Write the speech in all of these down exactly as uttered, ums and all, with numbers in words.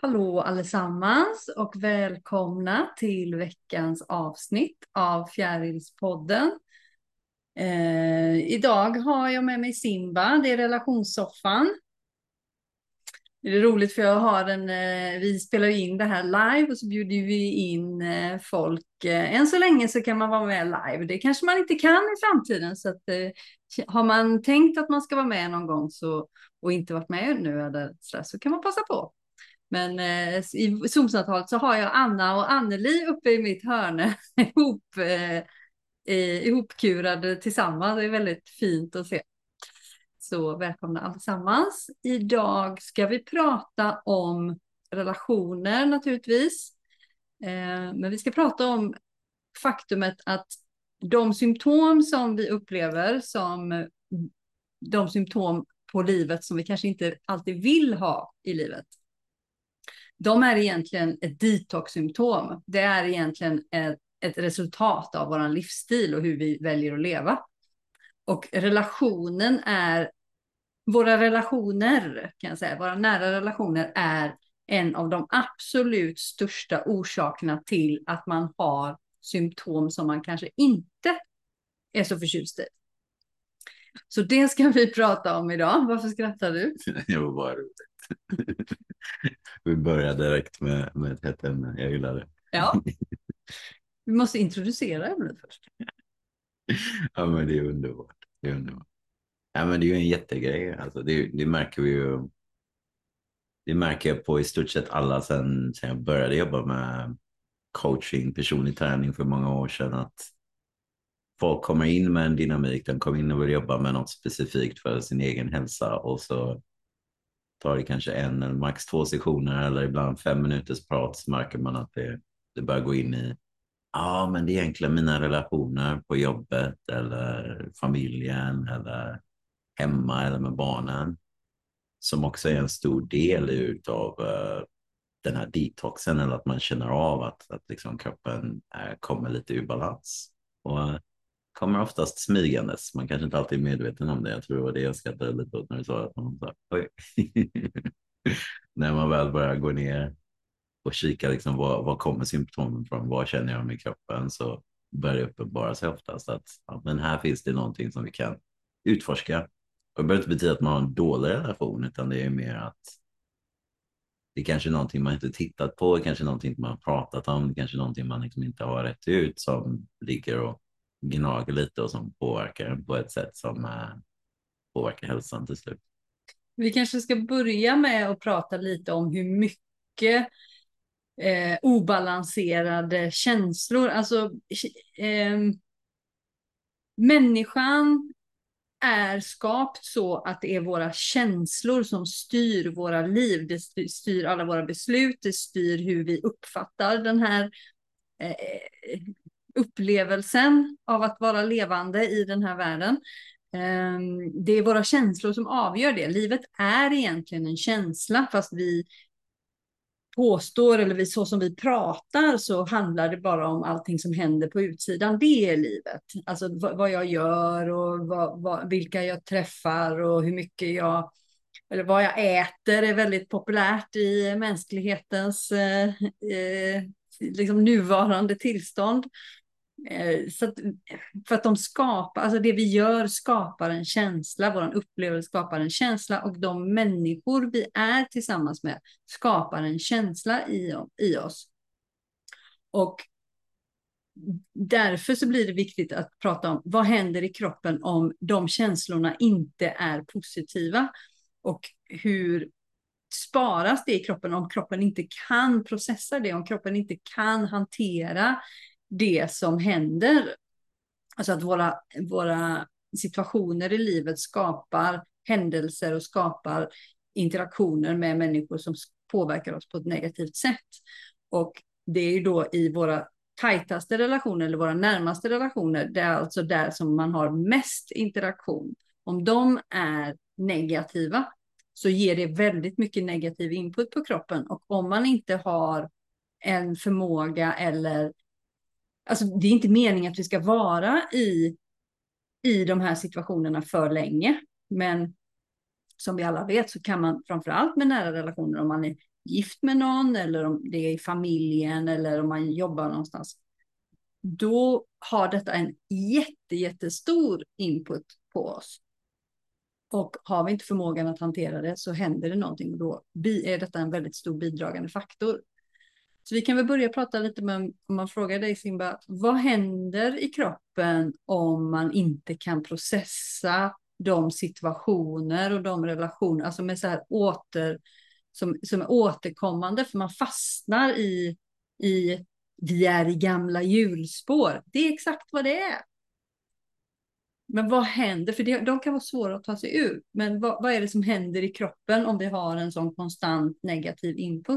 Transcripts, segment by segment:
Hallå allesammans och välkomna till veckans avsnitt av Fjärilspodden. Eh, idag har jag med mig Simba, det är relationssoffan. Det är roligt för jag har en, eh, vi spelar in det här live och så bjuder vi in eh, folk. Eh, än så länge så kan man vara med live, det kanske man inte kan i framtiden. Så att, eh, har man tänkt att man ska vara med någon gång så, och inte varit med nu eller så, så kan man passa på. Men eh, i Zoom-samtalet så har jag Anna och Anneli uppe i mitt hörne ihop, eh, eh, ihopkurade tillsammans. Det är väldigt fint att se. Så välkomna allesammans. Idag ska vi prata om relationer naturligtvis. Eh, men vi ska prata om faktumet att de symptom som vi upplever som de symptom på livet som vi kanske inte alltid vill ha i livet. De är egentligen ett detox-symptom. Det är egentligen ett, ett resultat av vår livsstil och hur vi väljer att leva. Och relationen är, våra relationer kan jag säga, våra nära relationer är en av de absolut största orsakerna till att man har symptom som man kanske inte är så förtjust i. Så det ska vi prata om idag. Varför skrattar du? Det var bara roligt. Vi börjar direkt med, med ett hett ämne. Jag gillar det. Ja. Vi måste introducera ämnet först. Ja, men det är underbart. Det är underbart. Ja, men det är ju en jättegrej. Alltså, det, det märker vi ju. Det märker jag på i stort sett alla sen, sen jag började jobba med coaching, personlig träning för många år sedan. Att folk kommer in med en dynamik. De kommer in och vill jobba med något specifikt för sin egen hälsa. Och så tar det kanske en eller max två sessioner eller ibland fem minuters prat, så märker man att det, det börjar gå in i ja, men det är egentligen mina relationer på jobbet eller familjen eller hemma eller med barnen som också är en stor del utav uh, den här detoxen, eller att man känner av att, att liksom kroppen uh, kommer lite ur balans och uh, kommer oftast smygandes. Man kanske inte alltid är medveten om det. Jag tror det var det jag skrattade lite åt när du sa att man sa, oj. När man väl börjar gå ner och kika liksom, vad, vad kommer symptomen från, vad känner jag med kroppen, så börjar det uppenbara sig oftast att ja, men här finns det någonting som vi kan utforska. Och det behöver inte betyda att man har en dålig relation, utan det är mer att det är kanske någonting man inte tittat på, kanske någonting man har pratat om, kanske någonting man liksom inte har rätt ut som ligger och gnager lite och som påverkar på ett sätt som äh, påverkar hälsan till slut. Vi kanske ska börja med att prata lite om hur mycket eh, obalanserade känslor, alltså eh, människan är skapt så att det är våra känslor som styr våra liv, det styr alla våra beslut, det styr hur vi uppfattar den här eh, upplevelsen av att vara levande i den här världen. Det är våra känslor som avgör det. Livet är egentligen en känsla, fast vi påstår, eller vi, så som vi pratar, så handlar det bara om allting som händer på utsidan. Det är livet. Alltså vad, vad jag gör och vad, vad, vilka jag träffar och hur mycket jag, eller vad jag äter är väldigt populärt i mänsklighetens eh, eh, liksom nuvarande tillstånd. Så att, för att de skapar, alltså det vi gör skapar en känsla, vår upplevelse skapar en känsla, och de människor vi är tillsammans med skapar en känsla i, i oss. Och därför så blir det viktigt att prata om vad händer i kroppen om de känslorna inte är positiva, och hur sparas det i kroppen om kroppen inte kan processa det, om kroppen inte kan hantera det som händer. Alltså att våra, våra situationer i livet skapar händelser och skapar interaktioner med människor som påverkar oss på ett negativt sätt. Och det är ju då i våra tajtaste relationer eller våra närmaste relationer, det är alltså där som man har mest interaktion. Om de är negativa så ger det väldigt mycket negativ input på kroppen, och om man inte har en förmåga eller alltså det är inte meningen att vi ska vara i, i de här situationerna för länge. Men som vi alla vet så kan man, framförallt med nära relationer, om man är gift med någon eller om det är i familjen eller om man jobbar någonstans. Då har detta en jätte, jättestor input på oss. Och har vi inte förmågan att hantera det så händer det någonting och då är detta en väldigt stor bidragande faktor. Så vi kan väl börja prata lite med, om man frågar dig Simba, vad händer i kroppen om man inte kan processa de situationer och de relationer, alltså med så här åter, som, som är återkommande, för man fastnar i, i vi är i gamla hjulspår. Det är exakt vad det är. Men vad händer? För det, de kan vara svåra att ta sig ur. Men vad, vad är det som händer i kroppen om vi har en sån konstant negativ input?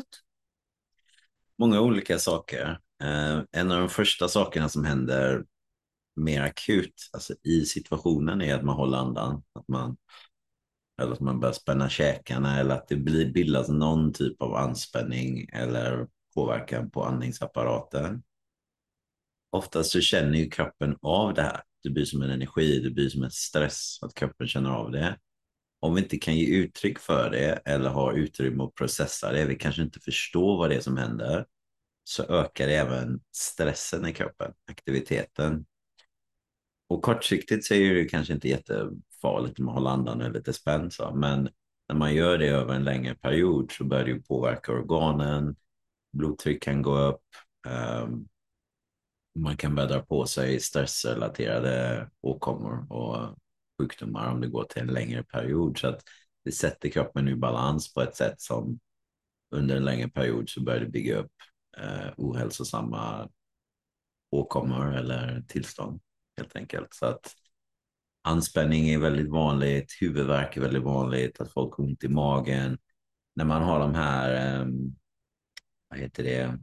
Många olika saker. Eh, en av de första sakerna som händer mer akut, alltså i situationen, är att man håller andan. Att man, eller att man börjar spänna käkarna eller att det blir, bildas någon typ av anspänning eller påverkan på andningsapparaten. Oftast så känner ju kroppen av det här. Det blir som en energi, det blir som en stress att kroppen känner av det. Om vi inte kan ge uttryck för det eller har utrymme att processa det, vi kanske inte förstår vad det är som händer, så ökar det även stressen i kroppen, aktiviteten. Och kortsiktigt så är det kanske inte jättefarligt om att hålla andan eller lite spänd, så. Men när man gör det över en längre period så börjar det ju påverka organen, blodtryck kan gå upp, um, man kan börja dra på sig stressrelaterade åkommor och sjukdomar om det går till en längre period. Så att det sätter kroppen i balans på ett sätt som under en längre period så börjar det bygga upp eh, ohälsosamma åkommor eller tillstånd helt enkelt. Så att anspänning är väldigt vanligt, huvudvärk är väldigt vanligt, att folk har ont i magen. När man har de här, eh, vad heter det,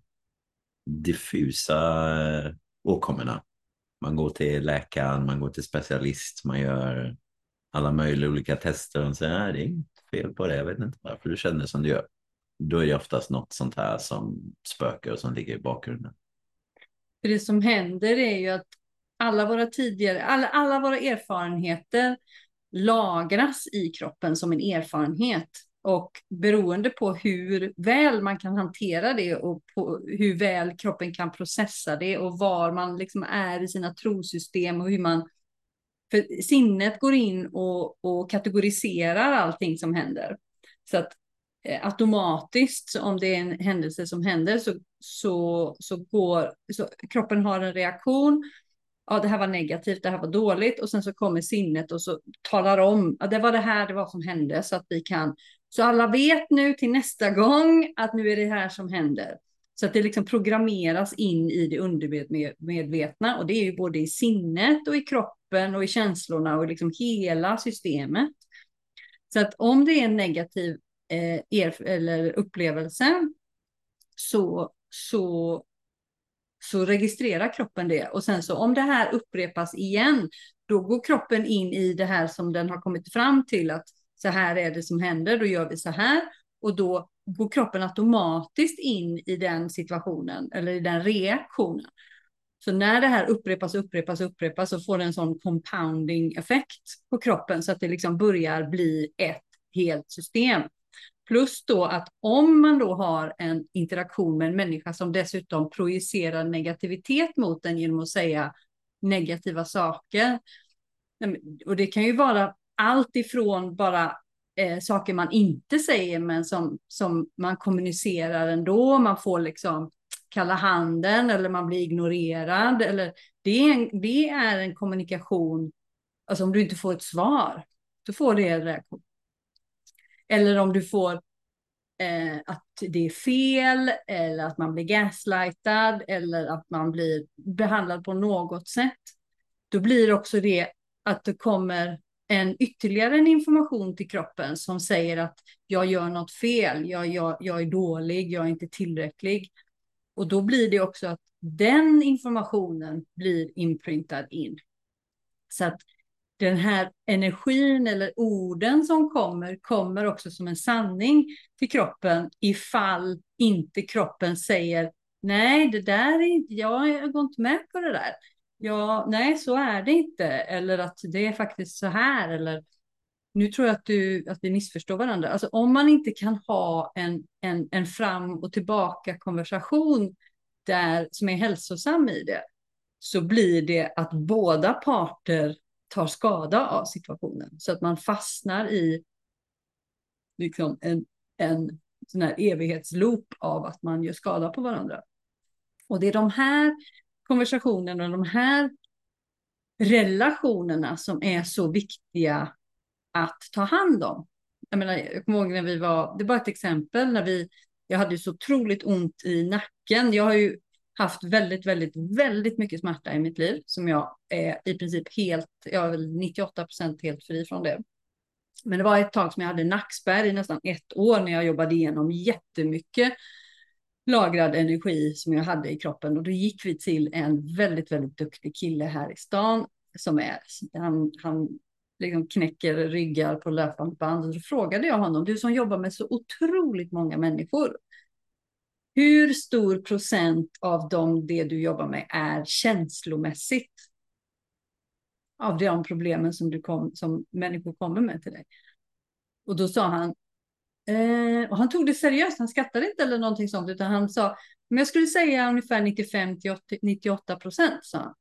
diffusa eh, åkommorna. Man går till läkaren, man går till specialist, man gör alla möjliga olika tester och säger att det är inte fel på det, jag vet inte varför du känner som du gör. Då är det oftast något sånt här som spökar och som ligger i bakgrunden. För det som händer är ju att alla våra tidigare, alla, alla våra erfarenheter lagras i kroppen som en erfarenhet. Och beroende på hur väl man kan hantera det och på hur väl kroppen kan processa det och var man liksom är i sina trosystem och hur man... För sinnet går in och, och kategoriserar allting som händer. Så att eh, automatiskt, så om det är en händelse som händer, så, så, så går... Så kroppen har en reaktion. Ja, det här var negativt, det här var dåligt. Och sen så kommer sinnet och så talar om att det var det här, det var som hände. Så att vi kan... Så alla vet nu till nästa gång att nu är det här som händer. Så att det liksom programmeras in i det undermedvetna. Och det är ju både i sinnet och i kroppen och i känslorna och liksom hela systemet. Så att om det är en negativ eh, erf- eller upplevelse så, så, så registrerar kroppen det. Och sen så om det här upprepas igen, då går kroppen in i det här som den har kommit fram till att så här är det som händer, då gör vi så här. Och då går kroppen automatiskt in i den situationen eller i den reaktionen. Så när det här upprepas, upprepas, upprepas så får det en sån compounding effekt på kroppen så att det liksom börjar bli ett helt system. Plus då att om man då har en interaktion med en människa som dessutom projicerar negativitet mot den genom att säga negativa saker. Och det kan ju vara allt ifrån bara eh, saker man inte säger men som, som man kommunicerar ändå. Man får liksom kalla handen eller man blir ignorerad. Eller det, är en, det är en kommunikation. Alltså om du inte får ett svar, då får det en reaktion. Eller om du får eh, att det är fel eller att man blir gaslightad eller att man blir behandlad på något sätt. Då blir också det att det kommer en ytterligare en information till kroppen som säger att jag gör något fel, jag, jag, jag är dålig, jag är inte tillräcklig. Och då blir det också att den informationen blir inprintad in. Så att den här energin eller orden som kommer, kommer också som en sanning till kroppen ifall inte kroppen säger nej, det där är inte, jag går inte med på det där. Ja, nej, så är det inte. Eller att det är faktiskt så här. Eller nu tror jag att, du, att vi missförstår varandra. Alltså om man inte kan ha en, en, en fram och tillbaka konversation där, som är hälsosam i det, så blir det att båda parter tar skada av situationen. Så att man fastnar i liksom en, en sån här evighetsloop av att man gör skada på varandra. Och det är de här konversationerna och de här relationerna som är så viktiga att ta hand om. Jag menar, jag kommer ihåg när vi var, det var ett exempel när vi, jag hade ju så otroligt ont i nacken. Jag har ju haft väldigt, väldigt, väldigt mycket smärta i mitt liv som jag är i princip helt, jag är väl nittioåtta procent helt fri från det. Men det var ett tag som jag hade nackspärr i nästan ett år när jag jobbade igenom jättemycket lagrad energi som jag hade i kroppen. Och då gick vi till en väldigt, väldigt duktig kille här i stan som är, han, han liksom knäcker ryggar på löpande band. Och då frågade jag honom, du som jobbar med så otroligt många människor, hur stor procent av dem det du jobbar med är känslomässigt av de problemen som, du kom, som människor kommer med till dig? Och då sa han, eh, och han tog det seriöst, han skrattade inte eller någonting sånt, utan han sa, men jag skulle säga ungefär nittiofem till nittioåtta procent, sa han.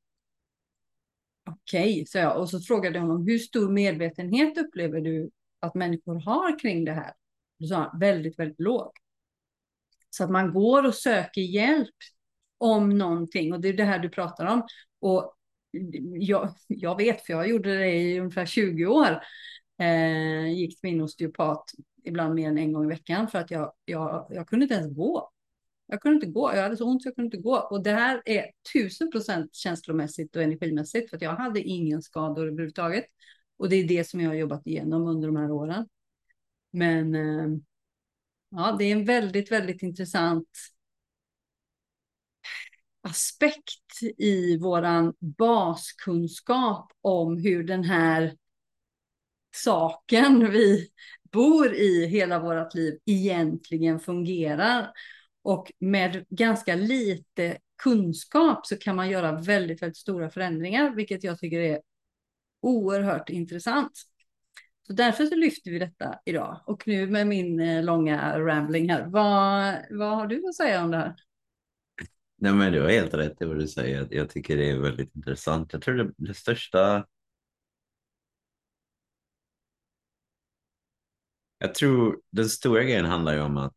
Okej, sa jag. Och så frågade jag honom, hur stor medvetenhet upplever du att människor har kring det här? Då sa han, väldigt, väldigt låg. Så att man går och söker hjälp om någonting. Och det är det här du pratar om. Och jag, jag vet, för jag gjorde det i ungefär tjugo år. Eh, gick till min osteopat ibland mer än en gång i veckan. För att jag, jag, jag kunde inte ens gå. Jag kunde inte gå. Jag hade så ont så jag kunde inte gå. Och det här är tusen procent känslomässigt och energimässigt. För att jag hade ingen skador överhuvudtaget. Och det är det som jag har jobbat igenom under de här åren. Men eh, ja, det är en väldigt, väldigt intressant aspekt i våran baskunskap om hur den här saken vi bor i hela vårt liv egentligen fungerar. Och med ganska lite kunskap så kan man göra väldigt, väldigt stora förändringar, vilket jag tycker är oerhört intressant. Så därför så lyfter vi detta idag. Och nu med min eh, långa rambling här, vad, vad har du att säga om det här? Nej, men du har helt rätt i vad du säger. Jag tycker det är väldigt intressant. Jag tror det, det största... Jag tror den stora grejen handlar ju om att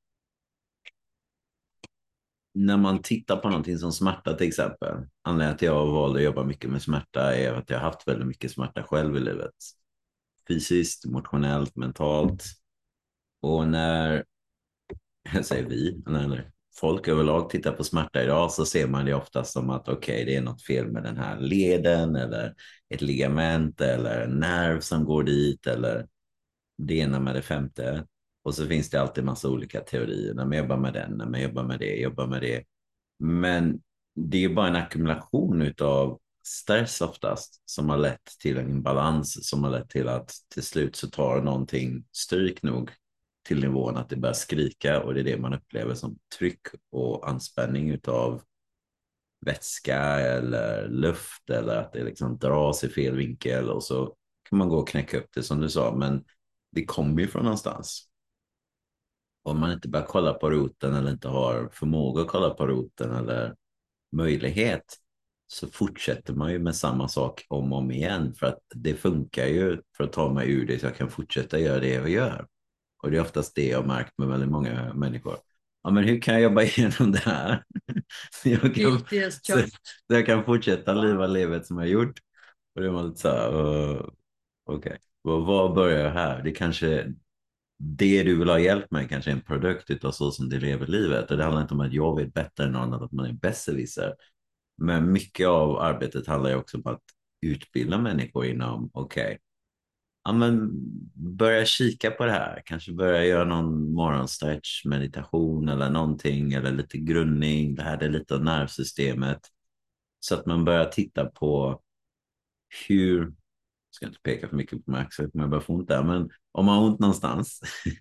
när man tittar på någonting som smärta till exempel. Anledningen till att jag valde att jobba mycket med smärta är att jag har haft väldigt mycket smärta själv i livet. Fysiskt, emotionellt, mentalt. Och när, jag säger vi, när folk överlag tittar på smärta idag så ser man det ofta som att okej, okay, det är något fel med den här leden eller ett ligament eller en nerv som går dit eller det ena med det femte. Och så finns det alltid massa olika teorier. När man jobbar med den, när man jobbar med det, jobbar med det. Men det är bara en ackumulation av stress oftast som har lett till en imbalans som har lett till att till slut så tar någonting stryk nog till nivån att det börjar skrika och det är det man upplever som tryck och anspänning utav vätska eller luft eller att det liksom dras i fel vinkel och så kan man gå och knäcka upp det som du sa, men det kommer ju från någonstans. Om man inte bara kollar på roten eller inte har förmåga att kolla på roten eller möjlighet så fortsätter man ju med samma sak om och om igen för att det funkar ju för att ta mig ur det så jag kan fortsätta göra det jag gör. Och det är oftast det jag har märkt med väldigt många människor. Ja, men hur kan jag jobba igenom det här? så, jag kan, så, så jag kan fortsätta leva livet som jag gjort. Och det var lite så här, uh, okej, okay. vad, vad börjar jag här? Det kanske, det du vill ha hjälp med kanske är en produkt utav så som du lever livet. Och det handlar inte om att jag vet bättre än någon, att man är besserwisser. Men mycket av arbetet handlar ju också om att utbilda människor inom, okej, okay, ja, men börja kika på det här. Kanske börja göra någon morgonstretch, meditation eller någonting. Eller lite grundning. Det här är lite av nervsystemet. Så att man börjar titta på hur... Jag ska inte peka för mycket på mig axel, men jag börjar få ont där. Men om man har ont någonstans.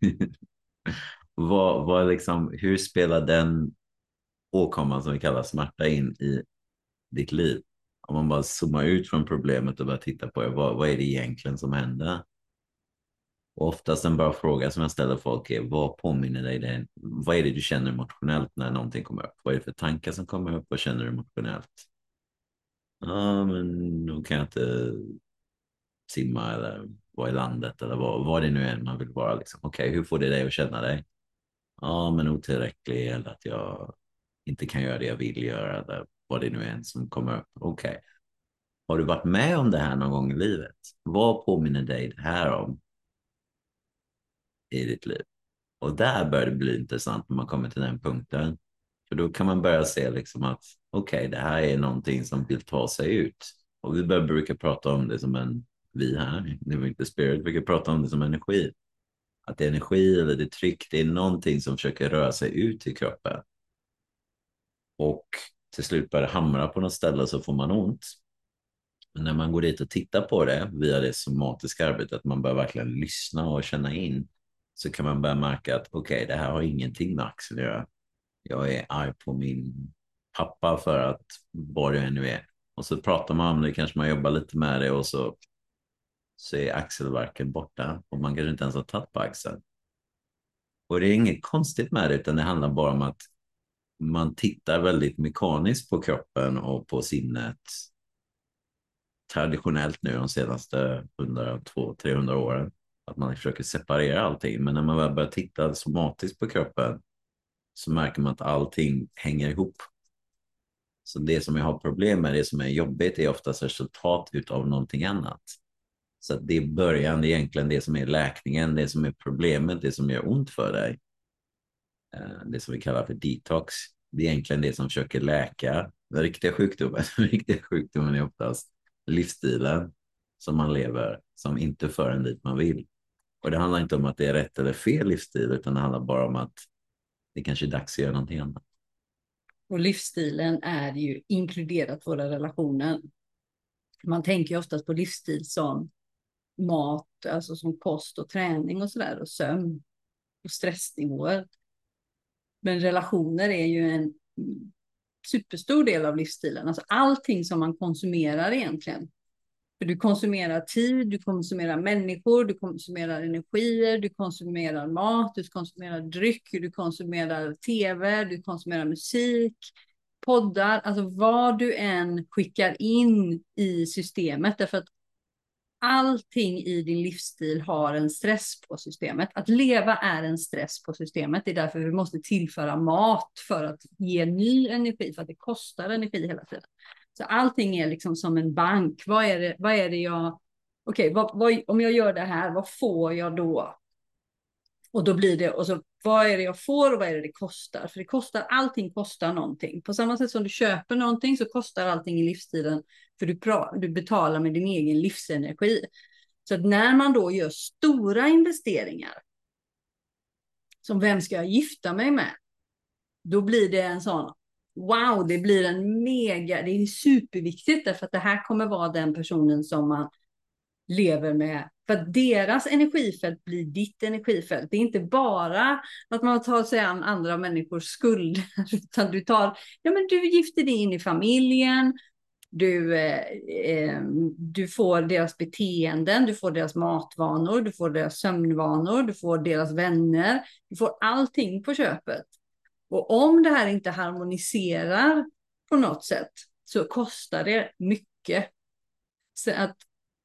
vad, vad liksom, hur spelar den åkomman som vi kallar smärta in i ditt liv? Om man bara zoomar ut från problemet och börjar titta på vad, vad är det egentligen som händer? Och oftast en bra fråga som jag ställer folk är, vad påminner dig det? Vad är det du känner emotionellt när någonting kommer upp? Vad är det för tankar som kommer upp? Vad känner du emotionellt? Ja, men då kan jag inte simma eller vara i landet eller vad, vad det nu är man vill vara. Liksom. Okej, okay, hur får det dig att känna dig? Ja, men otillräcklig eller att jag inte kan göra det jag vill göra eller vad det nu är som kommer upp. Okej. Okay. Har du varit med om det här någon gång i livet? Vad påminner dig det här om i ditt liv? Och där börjar det bli intressant när man kommer till den punkten. För då kan man börja se liksom att okej, okay, det här är någonting som vill ta sig ut. Och vi börjar brukar prata om det som en, vi här, Living the Spirit, vi kan prata om det som energi. Att det är energi eller det är tryck, det är någonting som försöker röra sig ut i kroppen. Och till slut börjar det hamra på något ställe så får man ont. Men när man går dit och tittar på det via det somatiska arbetet, att man börjar verkligen lyssna och känna in, så kan man börja märka att okej, okay, det här har ingenting med axeln att göra. Jag är arg på min pappa för att vad det nu är. Och så pratar man om det, kanske man jobbar lite med det och så, så är axelverken borta. Och man kanske inte ens har tagit på axeln. Och det är inget konstigt med det, utan det handlar bara om att man tittar väldigt mekaniskt på kroppen och på sinnet traditionellt nu de senaste hundra, tvåhundra, trehundra åren. Att man försöker separera allting. Men när man väl börjar titta somatiskt på kroppen så märker man att allting hänger ihop. Så det som jag har problem med, det som är jobbigt, är oftast resultat utav någonting annat. Så att det är början, det är egentligen det som är läkningen, det som är problemet, det som gör ont för dig. Det som vi kallar för detox. Det är egentligen det som försöker läka den riktiga sjukdomen. Den riktiga sjukdomen är oftast livsstilen som man lever, som inte för en dit man vill. Och det handlar inte om att det är rätt eller fel livsstil, utan det handlar bara om att det kanske är dags att göra någonting annat. Och livsstilen är ju inkluderat våra relationer. Man tänker ju oftast på livsstil som mat, alltså som kost och träning och sådär, och sömn och stressnivåer. Men relationer är ju en superstor del av livsstilen. Alltså allting som man konsumerar egentligen. För du konsumerar tid, du konsumerar människor, du konsumerar energier, du konsumerar mat, du konsumerar dryck, du konsumerar tv, du konsumerar musik, poddar. Alltså vad du än skickar in i systemet. Därför att allting i din livsstil har en stress på systemet. Att leva är en stress på systemet. Det är därför vi måste tillföra mat för att ge ny energi. För att det kostar energi hela tiden. Så allting är liksom som en bank. Vad är det, vad är det jag... Okej, okay, vad, vad, om jag gör det här, vad får jag då? Och då blir det... Och så, vad är det jag får och vad är det det kostar? För det kostar, allting kostar någonting. På samma sätt som du köper någonting så kostar allting i livsstilen. För du, pra, du betalar med din egen livsenergi. Så att när man då gör stora investeringar. Som vem ska jag gifta mig med? Då blir det en sån... Wow, det blir en mega... Det är superviktigt därför att det här kommer vara den personen som man lever med. För att deras energifält blir ditt energifält. Det är inte bara att man tar sig an andra människors skuld. Utan du tar... Ja, men du gifter dig in i familjen. Du, eh, du får deras beteenden. Du får deras matvanor. Du får deras sömnvanor. Du får deras vänner. Du får allting på köpet. Och om det här inte harmoniserar på något sätt så kostar det mycket. Så att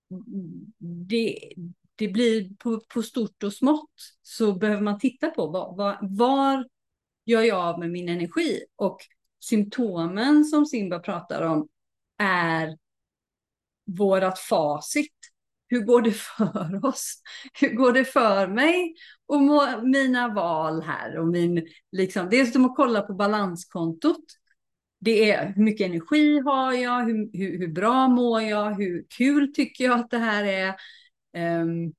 det, det blir på, på stort och smått så behöver man titta på var, var, var gör jag av med min energi? Och symptomen som Simba pratar om är vårat facit. Hur går det för oss? Hur går det för mig och må, mina val här? Och min, liksom, det är som att kolla på balanskontot. Det är hur mycket energi har jag? Hur, hur, hur bra mår jag? Hur kul tycker jag att det här är? Um,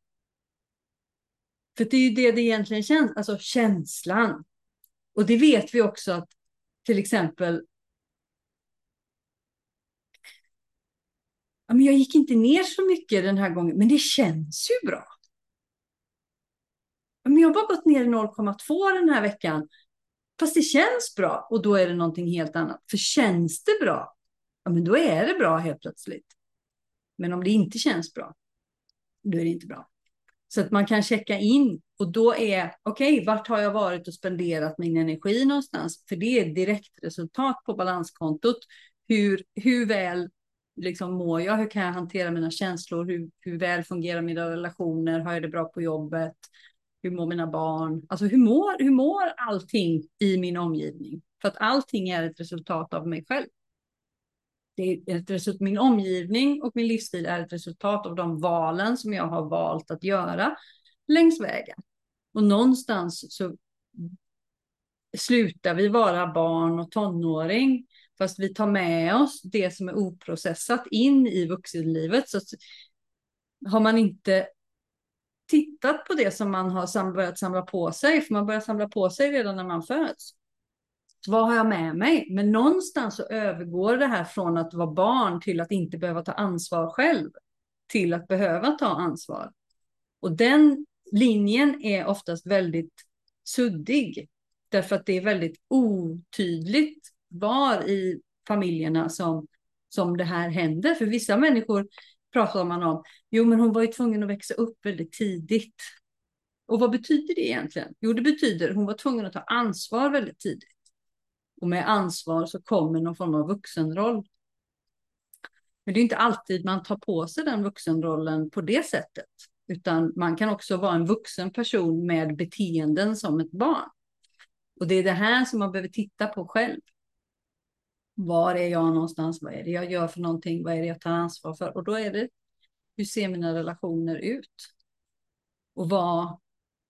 för det är ju det det egentligen känns. Alltså känslan. Och det vet vi också att till exempel ja, men jag gick inte ner så mycket den här gången, men det känns ju bra. Ja, men jag har bara gått ner i noll komma två den här veckan, fast det känns bra och då är det någonting helt annat. För känns det bra, ja, men då är det bra helt plötsligt. Men om det inte känns bra, då är det inte bra. Så att man kan checka in och då är, okej, okay, vart har jag varit och spenderat min energi någonstans? För det är ett direkt resultat på balanskontot. Hur, hur väl liksom mår jag? Hur kan jag hantera mina känslor? Hur, hur väl fungerar mina relationer? Har jag det bra på jobbet? Hur mår mina barn? Alltså hur mår, hur mår allting i min omgivning? För att allting är ett resultat av mig själv. Det är ett resultat, min omgivning och min livsstil är ett resultat av de valen som jag har valt att göra längs vägen. Och någonstans så slutar vi vara barn och tonåring fast vi tar med oss det som är oprocessat in i vuxenlivet. Så har man inte tittat på det som man har börjat samla på sig, för man börjar samla på sig redan när man föds. Så vad har jag med mig? Men någonstans så övergår det här från att vara barn till att inte behöva ta ansvar själv till att behöva ta ansvar. Och den linjen är oftast väldigt suddig. Därför att det är väldigt otydligt var i familjerna som, som det här händer. För vissa människor pratar man om, jo men hon var ju tvungen att växa upp väldigt tidigt. Och vad betyder det egentligen? Jo, det betyder att hon var tvungen att ta ansvar väldigt tidigt. Och med ansvar så kommer någon form av vuxenroll. Men det är inte alltid man tar på sig den vuxenrollen på det sättet. Utan man kan också vara en vuxen person med beteenden som ett barn. Och det är det här som man behöver titta på själv. Var är jag någonstans? Vad är det jag gör för någonting? Vad är det jag tar ansvar för? Och då är det, hur ser mina relationer ut? Och vad,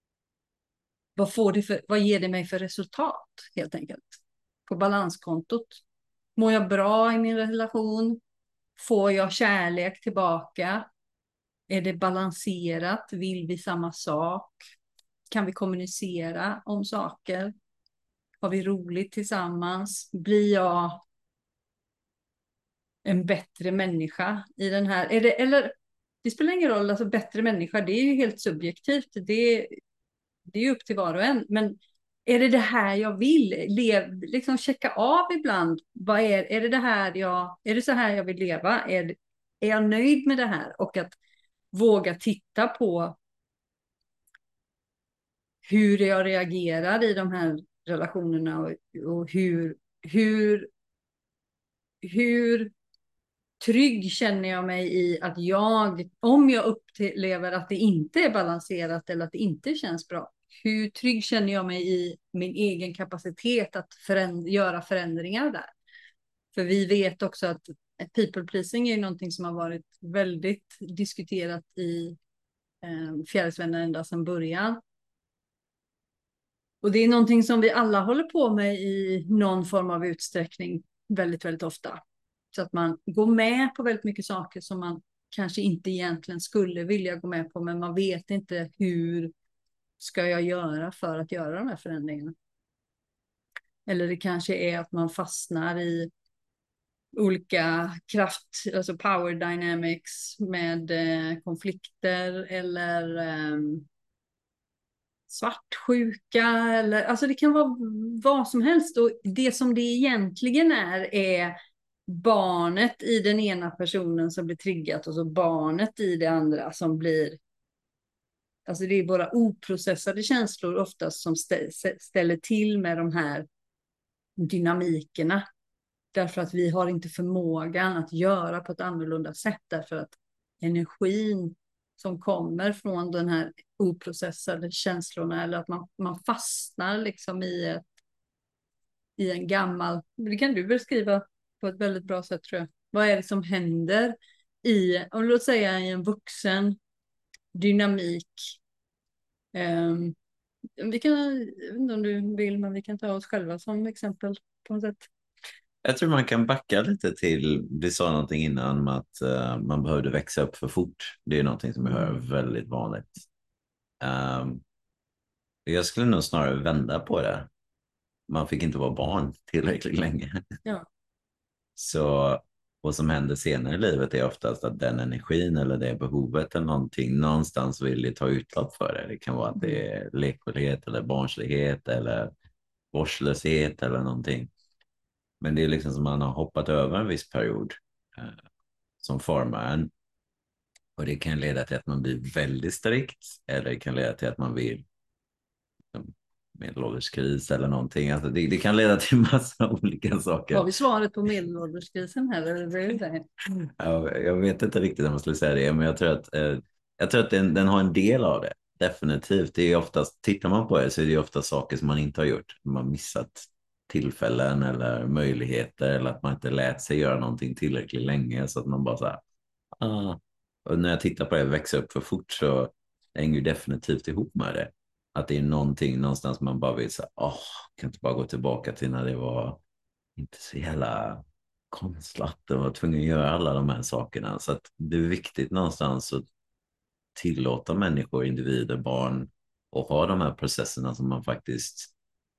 vad, får det för, vad ger det mig för resultat helt enkelt? På balanskontot. Mår jag bra i min relation? Får jag kärlek tillbaka? Är det balanserat? Vill vi samma sak? Kan vi kommunicera om saker? Har vi roligt tillsammans? Blir jag en bättre människa i den här? Är det, eller, det spelar ingen roll, alltså bättre människa, det är ju helt subjektivt. Det, det är upp till var och en. Men är det det här jag vill? Lev, liksom checka av ibland. Vad är, är det det här jag, är det så här jag vill leva? Är, är jag nöjd med det här? Och att våga titta på hur jag reagerar i de här relationerna och, och hur, hur, hur trygg känner jag mig i att jag, om jag upplever att det inte är balanserat eller att det inte känns bra, hur trygg känner jag mig i min egen kapacitet att föränd- göra förändringar där? För vi vet också att people pleasing är någonting som har varit väldigt diskuterat i eh, Fjärilsvänner ända sedan början. Och det är någonting som vi alla håller på med i någon form av utsträckning väldigt, väldigt ofta. Så att man går med på väldigt mycket saker som man kanske inte egentligen skulle vilja gå med på, men man vet inte hur ska jag göra för att göra de här förändringarna. Eller det kanske är att man fastnar i olika kraft, alltså power dynamics med eh, konflikter eller eh, svartsjuka eller alltså det kan vara vad som helst, och det som det egentligen är är barnet i den ena personen som blir triggat och så barnet i det andra som blir, alltså det är bara oprocessade känslor oftast som ställer till med de här dynamikerna, därför att vi har inte förmågan att göra på ett annorlunda sätt, därför att energin som kommer från den här oprocessade känslorna, eller att man, man fastnar liksom i, ett, i en gammal, det kan du beskriva på ett väldigt bra sätt tror jag. Vad är det som händer i, om låt säga i en vuxen dynamik? Um, vi kan, jag vet inte om du vill, men vi kan ta oss själva som exempel på något sätt. Jag tror man kan backa lite till, vi sa någonting innan om att uh, man behövde växa upp för fort. Det är någonting som jag hör väldigt vanligt. Um, jag skulle nog snarare vända på det. Man fick inte vara barn tillräckligt länge. Ja. Så vad som händer senare i livet är oftast att den energin eller det behovet eller någonting någonstans vill ta utlopp för det. Det kan vara att det är lekfullhet eller barnslighet eller vårdslöshet eller någonting. Men det är liksom som man har hoppat över en viss period eh, som formar en. Och det kan leda till att man blir väldigt strikt, eller det kan leda till att man blir medelålderskris eller någonting. Alltså det, det kan leda till massa olika saker. Har vi svaret på medelålderskrisen här? Eller vad är det? Ja, jag vet inte riktigt om jag skulle säga det, men jag tror att, eh, jag tror att den, den har en del av det. Definitivt. Det är oftast, tittar man på det så är det ofta saker som man inte har gjort. Man har missat tillfällen eller möjligheter, eller att man inte lät sig göra någonting tillräckligt länge, så att man bara så här, ah. Och när jag tittar på det växa upp för fort, så hänger ju definitivt ihop med det. Att det är någonting någonstans man bara vill säga, åh, kan inte bara gå tillbaka till när det var inte så jävla konstlat och var tvungen att göra alla de här sakerna. Så att det är viktigt någonstans att tillåta människor, individer, barn och ha de här processerna som man faktiskt,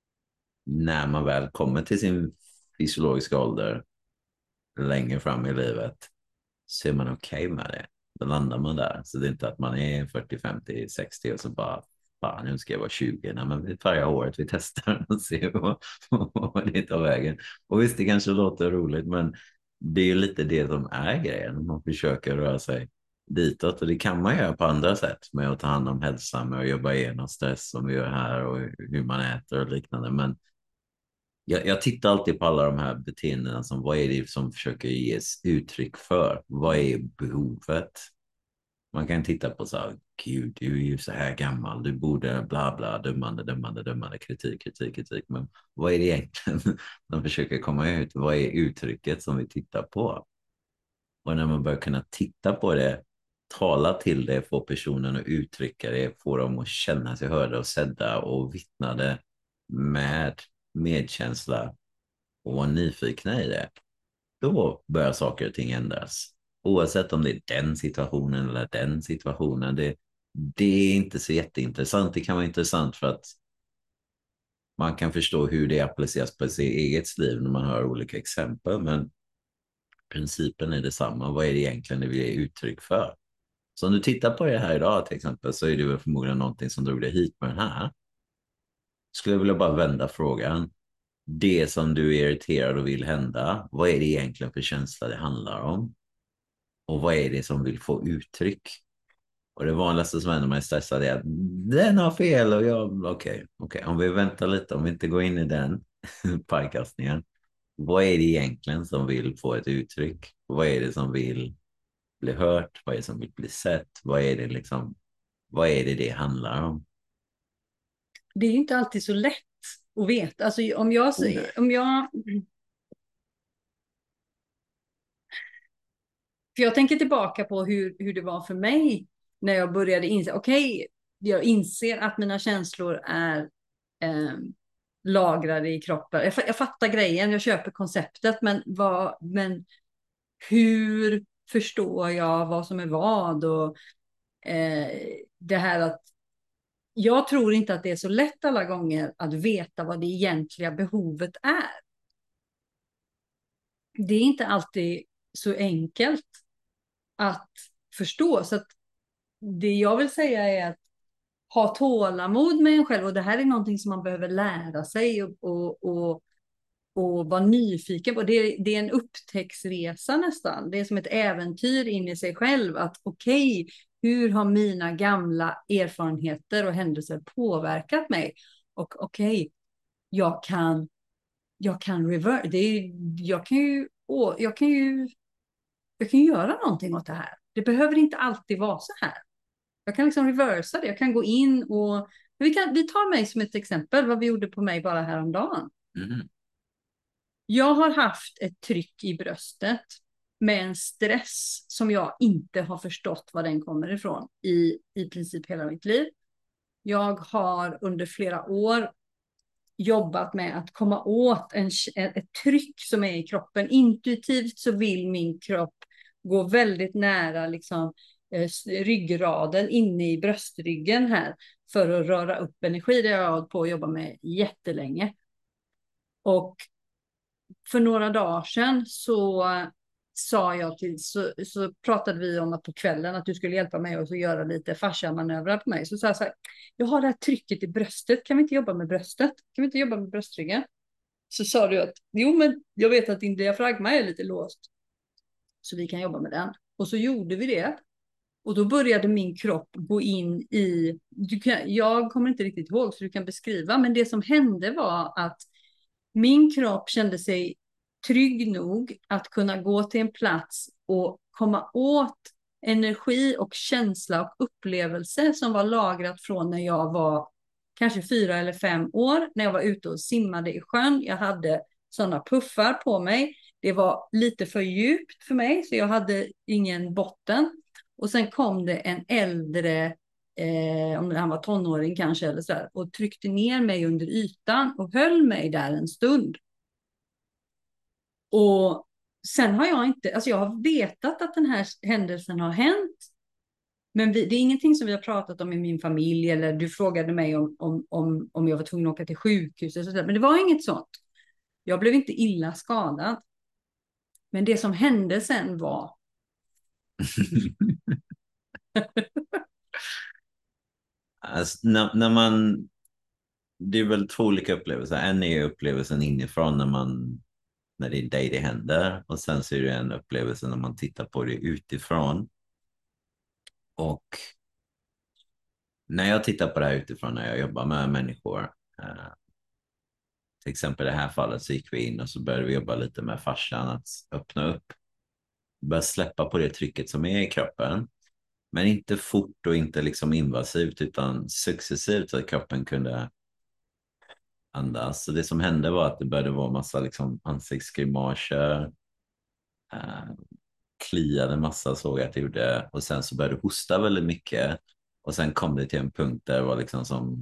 när man väl kommer till sin fysiologiska ålder längre fram i livet, så är man okej okay med det. Då landar man där. Så det är inte att man är fyrtio, femtio, sextio och så bara, fan, nu ska jag vara tjugo. Nej, men förra året vi testar och ser vad, vad det tar vägen. Och visst, det kanske låter roligt, men det är ju lite det som är grejen. Man försöker röra sig ditåt, och det kan man göra på andra sätt, med att ta hand om hälsan, med att jobba igenom stress som vi gör här, och hur man äter och liknande. Men jag, jag tittar alltid på alla de här beteendena som, vad är det som försöker ges uttryck för? Vad är behovet? Man kan titta på så här, gud, du är ju så här gammal, du borde bla bla, dömande, dömande, dömande, kritik, kritik, kritik. Men vad är det egentligen de försöker komma ut? Vad är uttrycket som vi tittar på? Och när man börjar kunna titta på det, tala till det, få personen att uttrycka det, få dem att känna sig hörda och sedda och vittnade med medkänsla och vara nyfikna i det, då börjar saker och ting ändras. Oavsett om det är den situationen eller den situationen, det, det är inte så jätteintressant. Det kan vara intressant för att man kan förstå hur det appliceras på sitt eget liv när man hör olika exempel, men principen är detsamma. Vad är det egentligen det vill ge uttryck för? Så om du tittar på det här idag till exempel, så är det väl förmodligen någonting som drog dig hit med den här. Skulle jag vilja bara vända frågan. Det som du är irriterad och vill hända, vad är det egentligen för känsla det handlar om? Och vad är det som vill få uttryck? Och det vanligaste som händer när man är stressad är att den har fel, och jag, okej, okay, okay. Om vi väntar lite, om vi inte går in i den pajkastningen, vad är det egentligen som vill få ett uttryck? Vad är det som vill bli hört? Vad är det som vill bli sett? Vad är det liksom, vad är det det handlar om? Det är inte alltid så lätt att veta. Alltså om jag, om jag För jag tänker tillbaka på hur, hur det var för mig när jag började inse, okej, okay, jag inser att mina känslor är eh, lagrade i kroppen. Jag, jag fattar grejen, jag köper konceptet, men, vad, men hur förstår jag vad som är vad? Och eh, det här att jag tror inte att det är så lätt alla gånger att veta vad det egentliga behovet är. Det är inte alltid så enkelt att förstå. Så att det jag vill säga är att ha tålamod med en själv. Och det här är någonting som man behöver lära sig och, och, och, och vara nyfiken på. Det är, det är en upptäcktsresa nästan. Det är som ett äventyr in i sig själv. Att okej, okay, hur har mina gamla erfarenheter och händelser påverkat mig? Och okej, okay, jag kan jag kan reverse. Det är, jag kan ju, åh, jag kan ju jag kan ju göra någonting åt det här. Det behöver inte alltid vara så här. Jag kan liksom reversa det. Jag kan gå in och vi, kan, vi tar mig som ett exempel vad vi gjorde på mig bara häromdagen. Mm. Jag har haft ett tryck i bröstet med en stress som jag inte har förstått var den kommer ifrån i, i princip hela mitt liv. Jag har under flera år jobbat med att komma åt en, ett tryck som är i kroppen. Intuitivt så vill min kropp gå väldigt nära liksom, eh, ryggraden inne i bröstryggen här för att röra upp energi. Det har jag hållit på att jobba med jättelänge. Och för några dagar sedan så sa jag till, så, så pratade vi om att på kvällen att du skulle hjälpa mig att göra lite fasciamanövrar på mig. Så sa jag så här, jag har det här trycket i bröstet, kan vi inte jobba med bröstet? Kan vi inte jobba med bröstryggen? Så sa du att, jo men jag vet att din diafragma är lite låst. Så vi kan jobba med den. Och så gjorde vi det. Och då började min kropp gå in i, du kan, jag kommer inte riktigt ihåg så du kan beskriva, men det som hände var att min kropp kände sig trygg nog att kunna gå till en plats och komma åt energi och känsla och upplevelse som var lagrat från när jag var kanske fyra eller fem år, när jag var ute och simmade i sjön. Jag hade sådana puffar på mig. Det var lite för djupt för mig, så jag hade ingen botten. Och sen kom det en äldre, eh, om han var tonåring kanske, eller så där, och tryckte ner mig under ytan och höll mig där en stund. Och sen har jag inte, alltså jag har vetat att den här händelsen har hänt. Men vi, det är ingenting som vi har pratat om i min familj, eller du frågade mig om, om, om, om jag var tvungen att åka till sjukhus. Och så där. Men det var inget sånt. Jag blev inte illa skadad. Men det som hände sen var... Alltså, när, när man... Det är väl två olika upplevelser. En är upplevelsen inifrån när man när det är dig det händer. Och sen så är det en upplevelse när man tittar på det utifrån. Och när jag tittar på det här utifrån, när jag jobbar med människor, eh, till exempel i det här fallet så gick vi in och så började vi jobba lite med fascian, att öppna upp, börja släppa på det trycket som är i kroppen. Men inte fort och inte liksom invasivt, utan successivt så att kroppen kunde andas. Så det som hände var att det började vara massa liksom ansiktsgrimaser, eh, kliade massa, såg jag att det gjorde, och sen så började det hosta väldigt mycket, och sen kom det till en punkt där det var liksom som,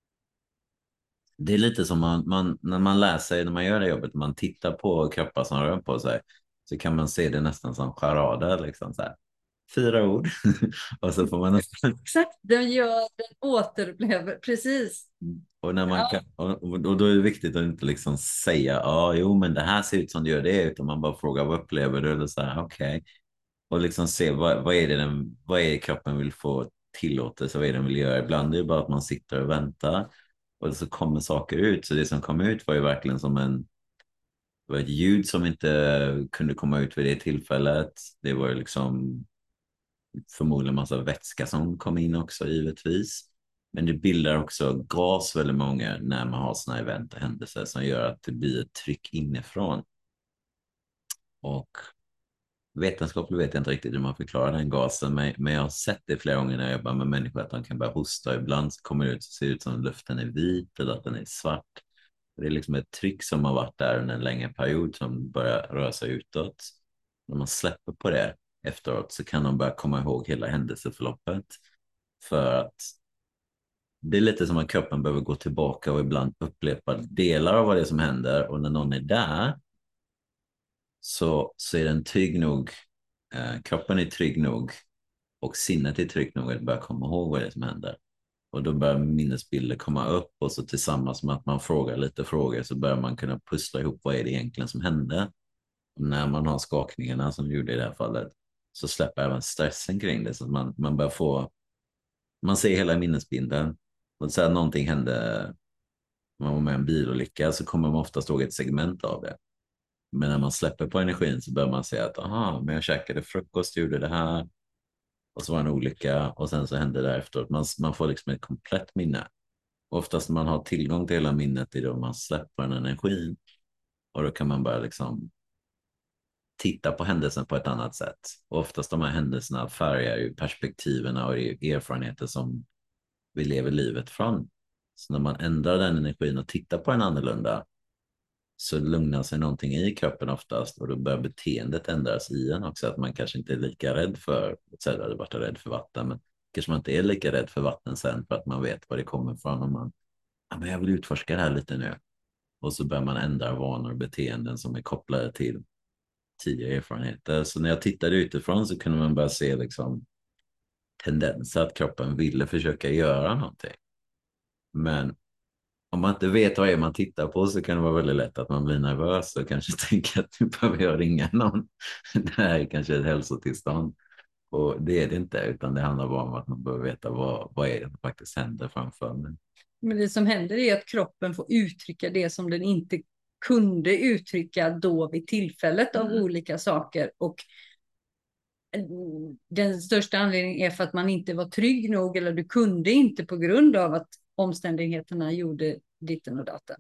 det är lite som man, man när man läser, när man gör det jobbet, man tittar på kroppar som rör på sig, så kan man se det nästan som charader liksom så här. Fyra ord och så får man nästan... Exakt, den gör, den återupplever, precis. Och, när man Ja. kan, och, och då är det viktigt att inte liksom säga, ja, ah, jo, men det här ser ut som det gör det, utan man bara frågar, vad upplever du? Eller så här, okej. Okay. Och liksom se, vad, vad är det den, vad är kroppen vill få tillåtelse, vad är det den vill göra? Ibland är det bara att man sitter och väntar, och så kommer saker ut. Så det som kom ut var ju verkligen som en, var ett ljud som inte kunde komma ut vid det tillfället. Det var ju liksom förmodligen massa vätska som kom in också, givetvis. Men det bildar också gas väldigt många när man har såna event och händelser som gör att det blir ett tryck inifrån. Och vetenskapligt vet jag inte riktigt hur man förklarar den gasen, men, men jag har sett det flera gånger när jag jobbar med människor, att de kan börja hosta. Ibland så kommer det ut, så ser det ut som att luften är vit eller att den är svart. Det är liksom ett tryck som har varit där under en längre period som börjar röra sig utåt. När man släpper på det efteråt så kan de börja komma ihåg hela händelseförloppet. För att det är lite som att kroppen behöver gå tillbaka och ibland upprepa delar av vad det är som händer. Och när någon är där så, så är den trygg nog, eh, kroppen är trygg nog och sinnet är trygg nog att börja komma ihåg vad det är som händer. Och då börjar minnesbilder komma upp, och så tillsammans med att man frågar lite frågor så börjar man kunna pussla ihop vad är det egentligen som hände. Och när man har skakningarna som du gjorde i det här fallet så släpper även stressen kring det, så att man, man börjar få, man ser hela minnesbilden. Och så här, någonting hände, man var med i en bilolycka, så kommer man oftast ihåg ett segment av det. Men när man släpper på energin så börjar man säga att aha, men jag käkade frukost, gjorde det här, och så var det en olycka, och sen så hände det efteråt. Man, man får liksom ett komplett minne. Och oftast när man har tillgång till hela minnet är då man släpper den energin, och då kan man börja liksom titta på händelsen på ett annat sätt. Och oftast de här händelserna färgar ju perspektiven och erfarenheter som vi lever livet från. Så när man ändrar den energin och tittar på den annorlunda så lugnar sig någonting i kroppen oftast, och då börjar beteendet ändras i en också. Att man kanske inte är lika rädd för, så hade det varit rädd för vatten, men kanske man inte är lika rädd för vatten sen för att man vet var det kommer ifrån, och man, ja, men jag vill utforska det här lite nu. Och så börjar man ändra vanor och beteenden som är kopplade till tidigare erfarenheter. Så när jag tittade utifrån så kunde man börja se liksom tendenser att kroppen ville försöka göra någonting. Men om man inte vet vad det är man tittar på så kan det vara väldigt lätt att man blir nervös och kanske tänker att nu behöver jag ringa någon. Det här är kanske ett hälsotillstånd. Och det är det inte, utan det handlar bara om att man behöver veta vad, vad är det som faktiskt händer framför mig. Men det som händer är att kroppen får uttrycka det som den inte kunde uttrycka då vid tillfället av Mm. olika saker. Och den största anledningen är för att man inte var trygg nog, eller du kunde inte på grund av att omständigheterna gjorde ditten och datten.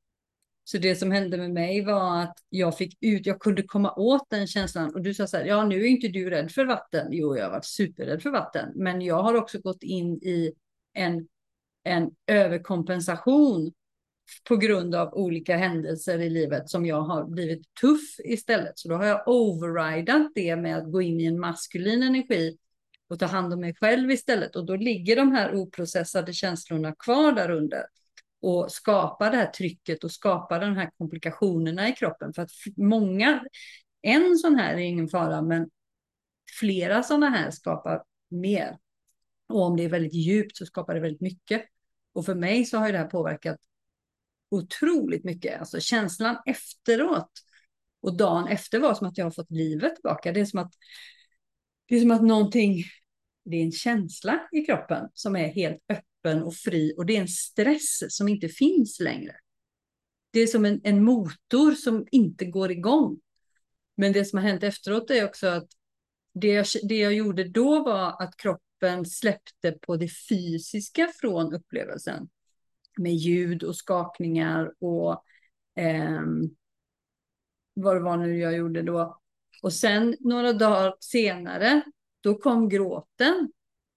Så det som hände med mig var att jag fick ut, jag kunde komma åt den känslan. Och du sa så här, ja nu är inte du rädd för vatten. Jo, jag har varit superrädd för vatten. Men jag har också gått in i en, en överkompensation på grund av olika händelser i livet som jag har blivit tuff istället. Så då har jag overridat det med att gå in i en maskulin energi och ta hand om mig själv istället. Och då ligger de här oprocessade känslorna kvar där under och skapar det här trycket och skapar de här komplikationerna i kroppen. För att många, en sån här är ingen fara, men flera sådana här skapar mer. Och om det är väldigt djupt så skapar det väldigt mycket. Och för mig så har det här påverkat otroligt mycket. Alltså känslan efteråt och dagen efter var som att jag har fått livet tillbaka. Det är som att, det är som att någonting, det är en känsla i kroppen som är helt öppen och fri. Och det är en stress som inte finns längre. Det är som en, en motor som inte går igång. Men det som har hänt efteråt är också att det jag, det jag gjorde då var att kroppen släppte på det fysiska från upplevelsen. Med ljud och skakningar och eh, vad det var nu jag gjorde då. Och sen några dagar senare, då kom gråten.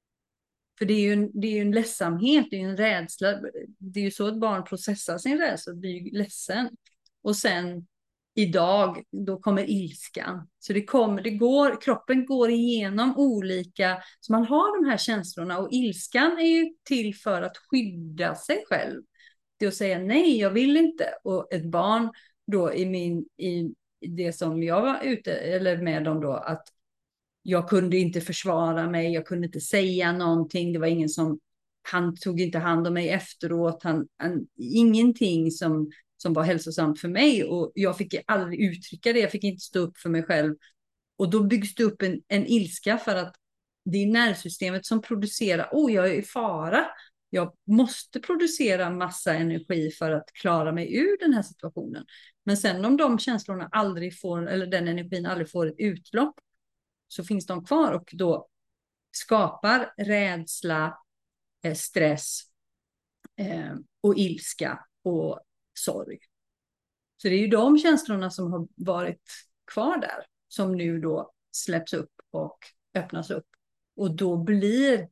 För det är ju en, det är ju en ledsamhet, det är ju en rädsla. Det är ju så att barn processar sin rädsla, det blir ju ledsen. Och sen idag, då kommer ilskan. Så det kommer, det går, kroppen går igenom olika, så man har de här känslorna. Och ilskan är ju till för att skydda sig själv. Det är att säga nej, jag vill inte. Och ett barn då i, min, i det som jag var ute eller med om då, att jag kunde inte försvara mig, jag kunde inte säga någonting, det var ingen som, han tog inte hand om mig efteråt, han, han, ingenting som, som var hälsosamt för mig, och jag fick aldrig uttrycka det, jag fick inte stå upp för mig själv. Och då byggs det upp en, en ilska för att det är nervsystemet som producerar, oh jag är i fara, jag måste producera massa energi för att klara mig ur den här situationen. Men sen om de känslorna aldrig får, eller den energin aldrig får ett utlopp, så finns de kvar och då skapar rädsla, stress eh, och ilska och sorg. Så det är ju de känslorna som har varit kvar där som nu då släpps upp och öppnas upp. Och då blir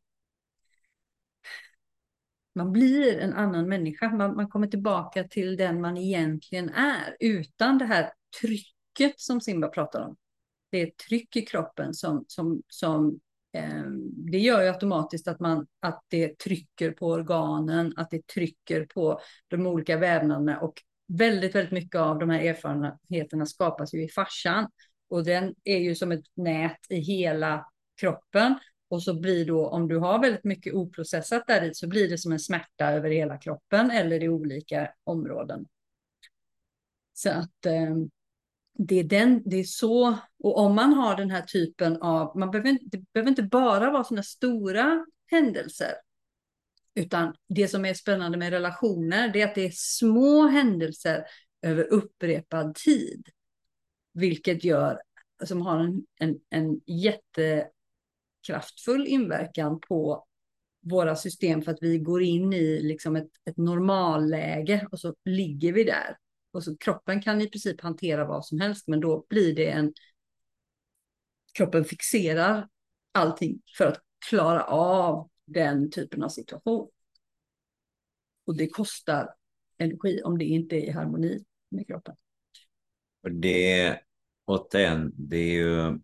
man blir en annan människa. Man, man kommer tillbaka till den man egentligen är utan det här trycket som Simba pratar om. Det är ett tryck i kroppen som, som, som eh, det gör ju automatiskt att, man, att det trycker på organen, att det trycker på de olika vävnaderna, och väldigt, väldigt mycket av de här erfarenheterna skapas ju i fascian, och den är ju som ett nät i hela kroppen, och så blir då, om du har väldigt mycket oprocessat där i, så blir det som en smärta över hela kroppen eller i olika områden. Så att eh, Det är, den, det är så, och om man har den här typen av, man behöver, det behöver inte bara vara sådana stora händelser, utan det som är spännande med relationer, det är att det är små händelser över upprepad tid, vilket gör, som har en, en, en jättekraftfull inverkan på våra system, för att vi går in i liksom ett, ett normalläge och så ligger vi där. Och så kroppen kan i princip hantera vad som helst, men då blir det en, kroppen fixerar allting för att klara av den typen av situation. Och det kostar energi om det inte är i harmoni med kroppen. Och det, återigen, det är ju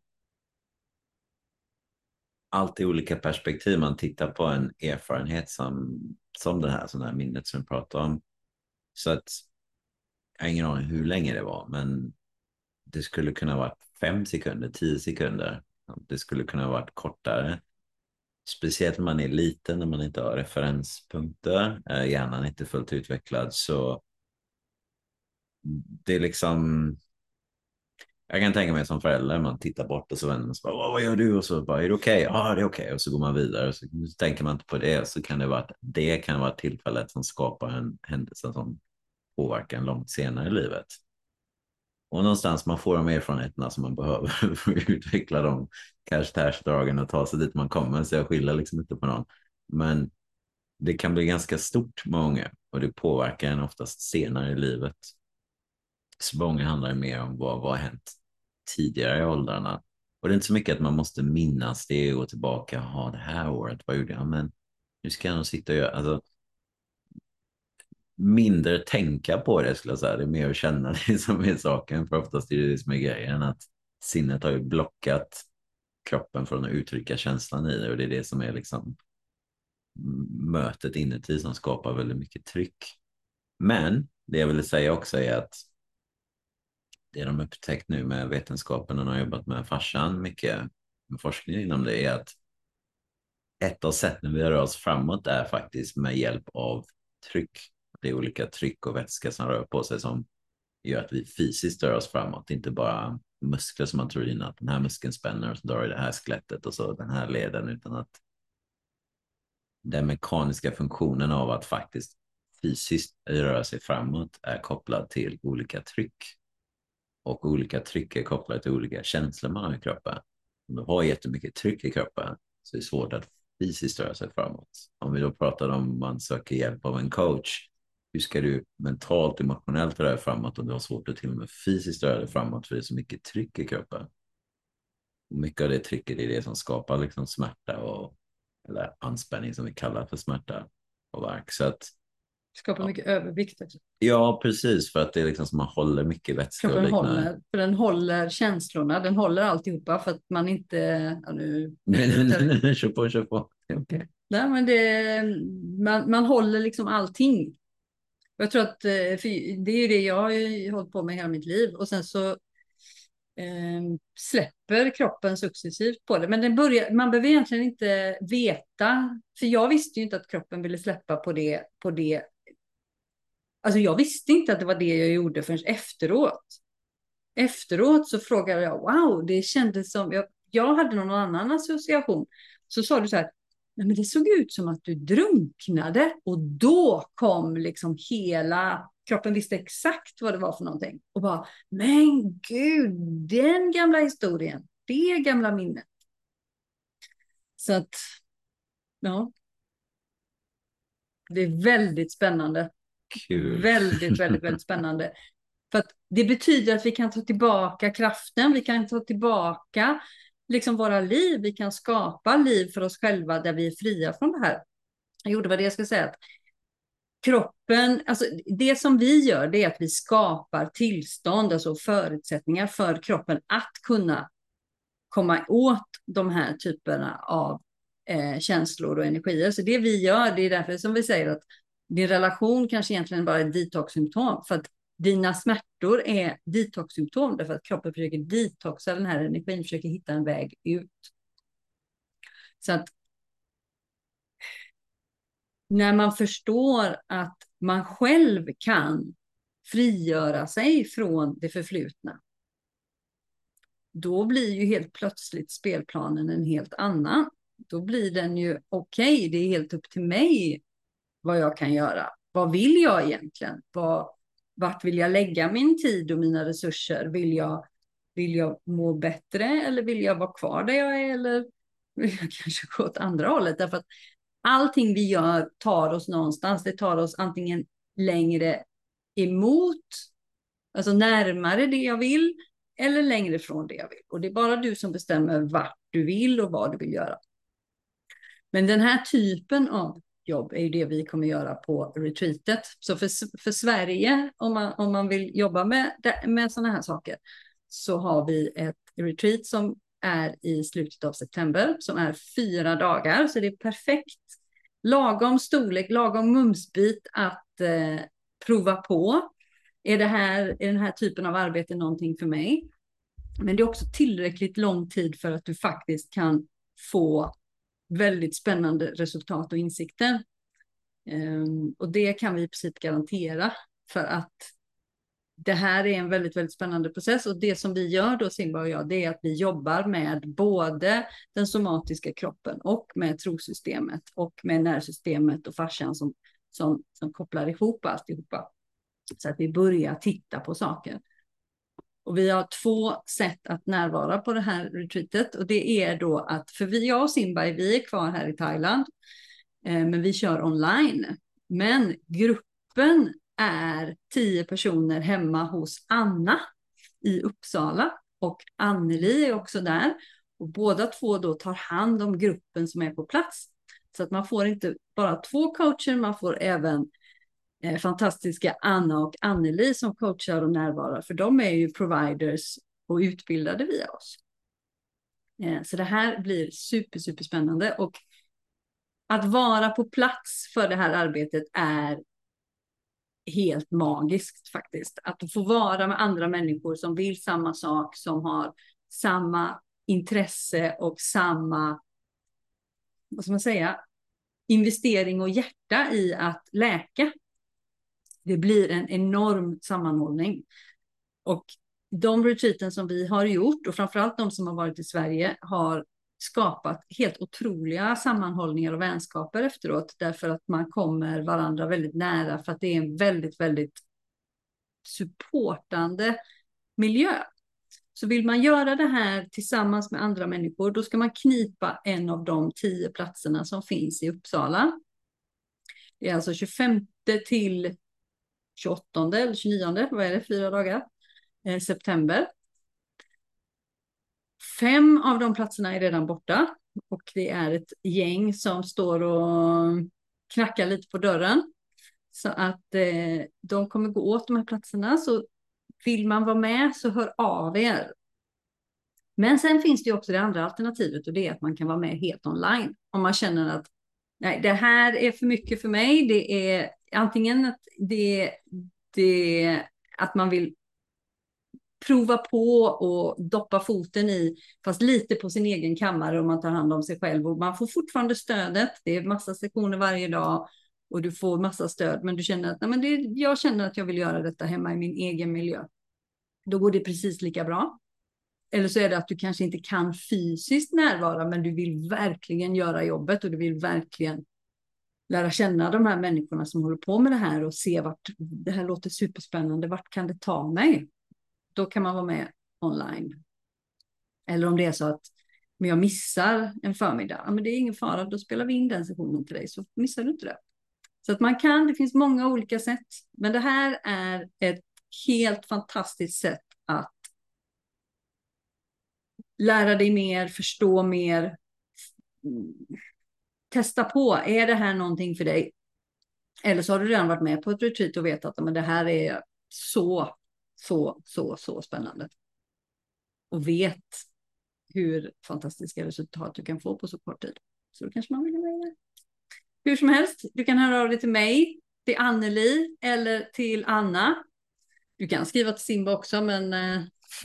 alltid olika perspektiv man tittar på en erfarenhet som, som det här, sådana här minnet som vi pratar om. Så att jag har ingen aning hur länge det var, men det skulle kunna vara fem sekunder, tio sekunder. Det skulle kunna vara kortare. Speciellt när man är liten, när man inte har referenspunkter, hjärnan är inte fullt utvecklad, så det är liksom, jag kan tänka mig som förälder, man tittar bort och så vänder man sig, vad gör du? Och så bara, är det okej? Okay? Ja, det är okej. Okay. Och så går man vidare, och så tänker man inte på det, så kan det vara, det kan vara tillfället som skapar en händelse som påverkar en långt senare i livet. Och någonstans man får de erfarenheterna som man behöver för att utveckla de cash-tash-dragen och ta sig dit man kommer. Så jag skiljer liksom inte på någon. Men det kan bli ganska stort många och det påverkar en oftast senare i livet. Sprången handlar mer om vad, vad har hänt tidigare i åldrarna. Och det är inte så mycket att man måste minnas det och gå tillbaka. Ja, det här året, vad gjorde jag? Men nu ska jag nog sitta och göra... Alltså, mindre tänka på det skulle jag säga. Det är mer att känna det som är saken. För oftast är det det som är grejen. Att sinnet har ju blockat kroppen från att uttrycka känslan i det. Och det är det som är liksom mötet inuti som skapar väldigt mycket tryck. Men det jag ville säga också är att det de upptäckt nu med vetenskapen och har jobbat med farsan mycket med forskning inom det är att ett av sätten vi rör oss framåt är faktiskt med hjälp av tryck. Det är olika tryck och vätska som rör på sig som gör att vi fysiskt rör oss framåt. Inte bara muskler som man tror in att den här muskeln spänner och så drar i det här skelettet och så den här leden, utan att den mekaniska funktionen av att faktiskt fysiskt röra sig framåt är kopplad till olika tryck. Och olika tryck är kopplade till olika känslor man har i kroppen. Om du har jättemycket tryck i kroppen så är det svårt att fysiskt röra sig framåt. Om vi då pratar om man söker hjälp av en coach, hur ska du mentalt, emotionellt röra dig framåt om du har svårt att till och med fysiskt röra dig framåt för det är så mycket tryck i kroppen. Och mycket av det trycket är det som skapar liksom smärta och eller anspänning som vi kallar för smärta och värk. Så att Skapar mycket övervikt också. ja, precis. För att det är liksom som man håller mycket vätska och Kroppen liknande. håller, för den håller känslorna, den håller alltihopa för att man inte... Ja, nu, Nej, nej, nej, nej, kör på, kör på. Okay. Nej, men det, man, man håller liksom allting. Jag tror att för det är det jag har hållit på med hela mitt liv. Och sen så eh, släpper kroppen successivt på det. Men den börjar, man behöver egentligen inte veta. För jag visste ju inte att kroppen ville släppa på det, på det. Alltså jag visste inte att det var det jag gjorde förrän efteråt. Efteråt så frågade jag, wow, det kändes som, jag, jag hade någon annan association. Så sa du så här, nej men det såg ut som att du drunknade. Och då kom liksom hela, kroppen visste exakt vad det var för någonting. Och bara, men gud, den gamla historien, det gamla minnet. Så att, ja. Det är väldigt spännande. Kul. Väldigt, väldigt, väldigt spännande. För att det betyder att vi kan ta tillbaka kraften, vi kan ta tillbaka liksom våra liv, vi kan skapa liv för oss själva där vi är fria från det här. Jag gjorde vad det jag ska säga, att kroppen, alltså det som vi gör det är att vi skapar tillstånd, alltså förutsättningar för kroppen att kunna komma åt de här typerna av eh, känslor och energier. Så det vi gör, det är därför som vi säger att din relation kanske egentligen bara är ett detox-symptom, för att dina smärtor är detox-symptom därför att kroppen försöker detoxa den här energin, försöker hitta en väg ut. Så att när man förstår att man själv kan frigöra sig från det förflutna, då blir ju helt plötsligt spelplanen en helt annan. Då blir den ju okej, okay, det är helt upp till mig vad jag kan göra. Vad vill jag egentligen? Vad, vart vill jag lägga min tid och mina resurser? Vill jag, vill jag må bättre eller vill jag vara kvar där jag är? Eller vill jag kanske gå åt andra hållet? Därför att allting vi gör tar oss någonstans. Det tar oss antingen längre emot, alltså närmare det jag vill, eller längre från det jag vill. Och det är bara du som bestämmer vart du vill och vad du vill göra. Men den här typen av jobb är ju det vi kommer göra på retreatet. Så för, för Sverige, om man, om man vill jobba med, med sådana här saker, så har vi ett retreat som är i slutet av september, som är fyra dagar. Så det är perfekt, lagom storlek, lagom mumsbit att eh, prova på. Är, det här, är den här typen av arbete någonting för mig? Men det är också tillräckligt lång tid för att du faktiskt kan få väldigt spännande resultat och insikter. Um, och det kan vi i princip garantera, för att det här är en väldigt, väldigt spännande process. Och det som vi gör då, Simba och jag, det är att vi jobbar med både den somatiska kroppen och med trosystemet och med nervsystemet och fascian som, som, som kopplar ihop alltihopa. Så att vi börjar titta på saker. Och vi har två sätt att närvara på det här retreatet. Och det är då att, för vi, jag och Simba, vi är kvar här i Thailand. Eh, men vi kör online. Men gruppen är tio personer hemma hos Anna i Uppsala. Och Anneli är också där. Och båda två då tar hand om gruppen som är på plats. Så att man får inte bara två coacher, man får även eh, fantastiska Anna och Anneli som coachar och närvarar. För de är ju providers och utbildade via oss. Eh, så det här blir super, super spännande. Och att vara på plats för det här arbetet är helt magiskt faktiskt. Att få vara med andra människor som vill samma sak, som har samma intresse och samma, vad ska man säga, investering och hjärta i att läka. Det blir en enorm sammanhållning. Och de retreaten som vi har gjort, och framförallt de som har varit i Sverige, har skapat helt otroliga sammanhållningar och vänskaper efteråt, därför att man kommer varandra väldigt nära, för att det är en väldigt, väldigt supportande miljö. Så vill man göra det här tillsammans med andra människor, då ska man knipa en av de tio platserna som finns i Uppsala. Det är alltså tjugofemte till tjugoåttonde eller tjugonionde, vad är det, fyra dagar, eh, september. Fem av de platserna är redan borta och det är ett gäng som står och knackar lite på dörren. Så att eh, de kommer gå åt de här platserna, så vill man vara med så hör av er. Men sen finns det ju också det andra alternativet, och det är att man kan vara med helt online. Om man känner att nej, det här är för mycket för mig. Det är antingen att, det, det, att man vill prova på och doppa foten i, fast lite på sin egen kammare, om man tar hand om sig själv. Och man får fortfarande stödet. Det är massa sektioner varje dag och du får massa stöd. Men du känner att nej, men det, jag känner att jag vill göra detta hemma i min egen miljö. Då går det precis lika bra. Eller så är det att du kanske inte kan fysiskt närvara, men du vill verkligen göra jobbet och du vill verkligen lära känna de här människorna som håller på med det här och se vart det här låter superspännande. Vart kan det ta mig? Då kan man vara med online. Eller om det är så att men jag missar en förmiddag, ja, men det är ingen fara, då spelar vi in den sessionen till dig, så missar du inte det. Så att man kan, det finns många olika sätt, men det här är ett helt fantastiskt sätt att lära dig mer, förstå mer, testa på, är det här någonting för dig? Eller så har du redan varit med på ett retreat och vet att men det här är så, så, så, så spännande. Och vet hur fantastiska resultat du kan få på så kort tid. Så då kanske man vill med det. Hur som helst, du kan höra av dig till mig, till Anneli eller till Anna. Du kan skriva till Simba också, men eh,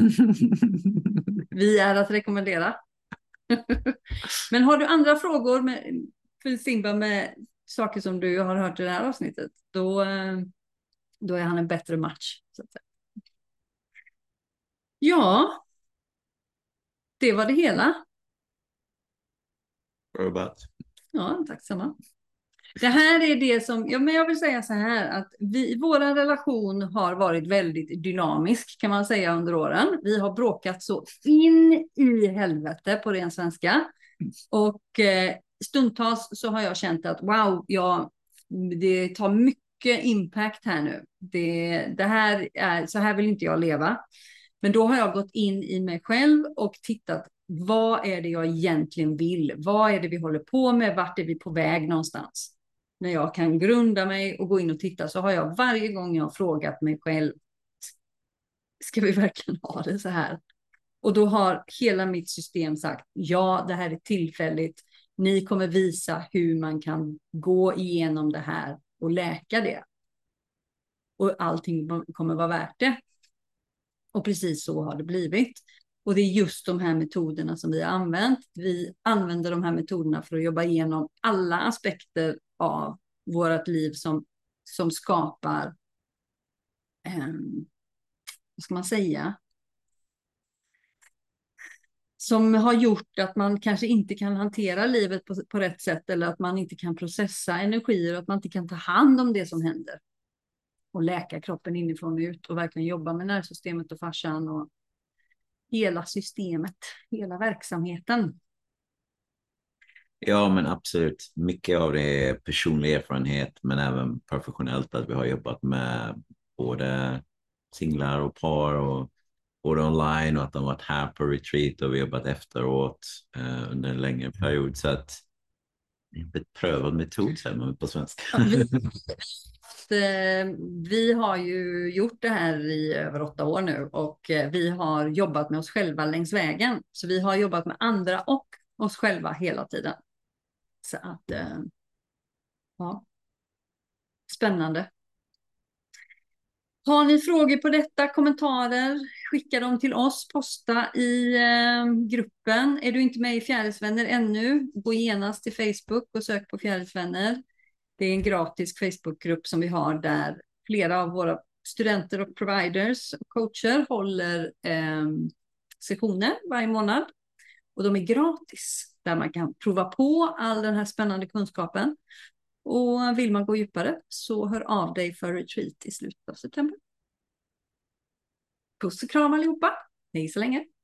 vi är att rekommendera. Men har du andra frågor med, för Simba med saker som du har hört i det här avsnittet, då, eh, då är han en bättre match. Så att säga. Ja, det var det hela. Robot. Ja, tack samma. Det här är det som, ja men jag vill säga så här att vi, vår relation har varit väldigt dynamisk kan man säga under åren. Vi har bråkat så in i helvete på ren svenska. Och eh, stundtals så har jag känt att wow, ja, det tar mycket impact här nu. Det, det här är, så här vill inte jag leva. Men då har jag gått in i mig själv och tittat, vad är det jag egentligen vill? Vad är det vi håller på med? Vart är vi på väg någonstans? När jag kan grunda mig och gå in och titta så har jag varje gång jag har frågat mig själv, ska vi verkligen ha det så här? Och då har hela mitt system sagt, ja, det här är tillfälligt. Ni kommer visa hur man kan gå igenom det här och läka det. Och allting kommer vara värt det. Och precis så har det blivit. Och det är just de här metoderna som vi har använt. Vi använder de här metoderna för att jobba igenom alla aspekter av vårt liv som, som skapar, eh, vad ska man säga, som har gjort att man kanske inte kan hantera livet på, på rätt sätt, eller att man inte kan processa energier och att man inte kan ta hand om det som händer. och läka kroppen inifrån och ut och verkligen jobba med nervsystemet och fascian och hela systemet, hela verksamheten. Ja, men absolut. Mycket av det är personlig erfarenhet, men även professionellt, att vi har jobbat med både singlar och par och både online och att de varit här på retreat och vi har jobbat efteråt eh, under en längre period. Så att det är en beprövad metod, säger man på svenska. Ja, vi, eh, vi har ju gjort det här i över åtta år nu och eh, vi har jobbat med oss själva längs vägen. Så vi har jobbat med andra och oss själva hela tiden. Så att, eh, ja, spännande. Har ni frågor på detta, kommentarer, skicka dem till oss, posta i eh, gruppen. Är du inte med i Fjärilsvänner ännu, gå genast till Facebook och sök på Fjärilsvänner. Det är en gratis Facebookgrupp som vi har där flera av våra studenter och providers och coacher håller eh, sessioner varje månad. Och de är gratis, där man kan prova på all den här spännande kunskapen. Och vill man gå djupare så hör av dig för retreat i slutet av september. Puss och kram allihopa. Hej så länge.